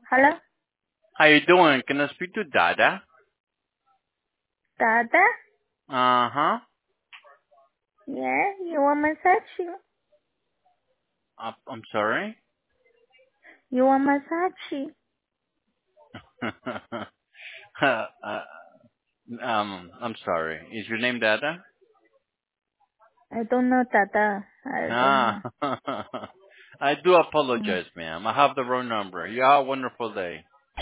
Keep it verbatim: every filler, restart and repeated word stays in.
Hello? How you doing? Can I speak to Dada? Dada? Uh-huh. Yeah, you want massage? Uh, I'm sorry? You want massage? uh, um, I'm sorry. Is your name Dada? I don't know, Dada. I don't know. Ah. I do Mm. apologize, ma'am. I have the wrong number. You have a wonderful day.